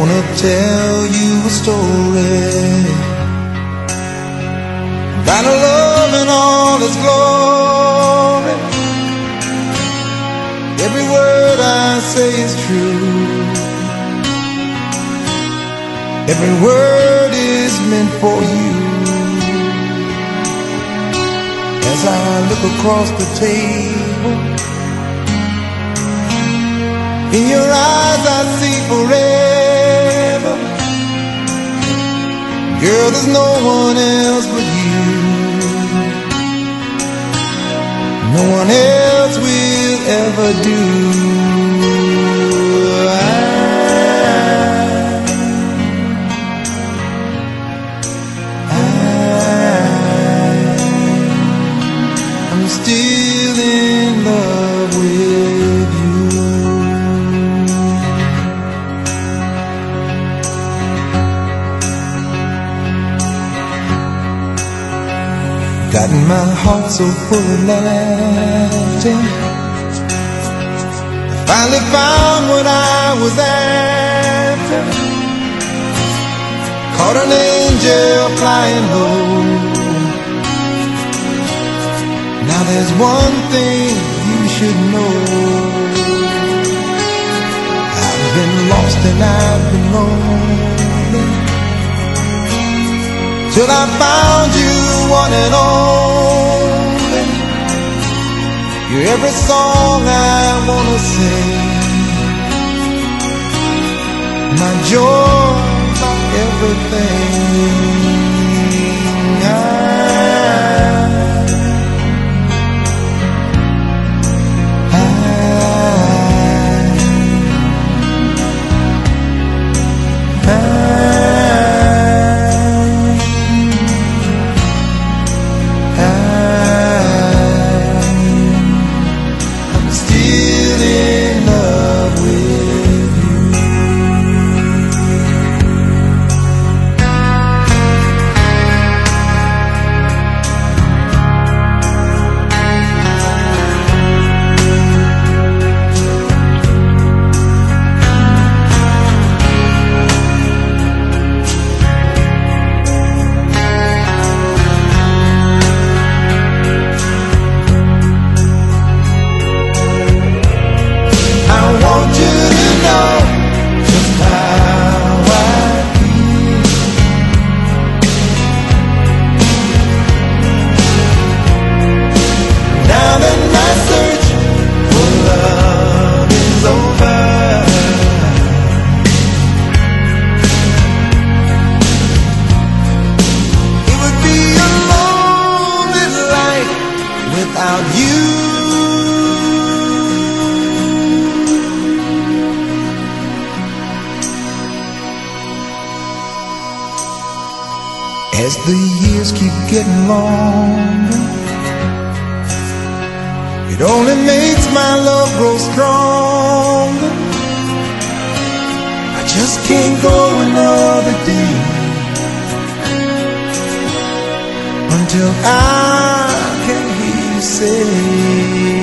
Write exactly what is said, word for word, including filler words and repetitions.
Gonna tell you a story about a love in all its glory. Every word I say is true. Every word is meant for you. As I look across the table, in your eyes I see forever. Girl, there's no one else but you. No one else will ever do. I, I, I'm still in love with you. Got my heart so full of laughter. I finally found what I was after. Caught an angel flying low. Now there's one thing you should know. I've been lost and I've been lonely, till I found you, one and only. You're every song I wanna sing, my joy, my everything. I, as the years keep getting longer, it only makes my love grow stronger. I just can't go another day until I can hear you say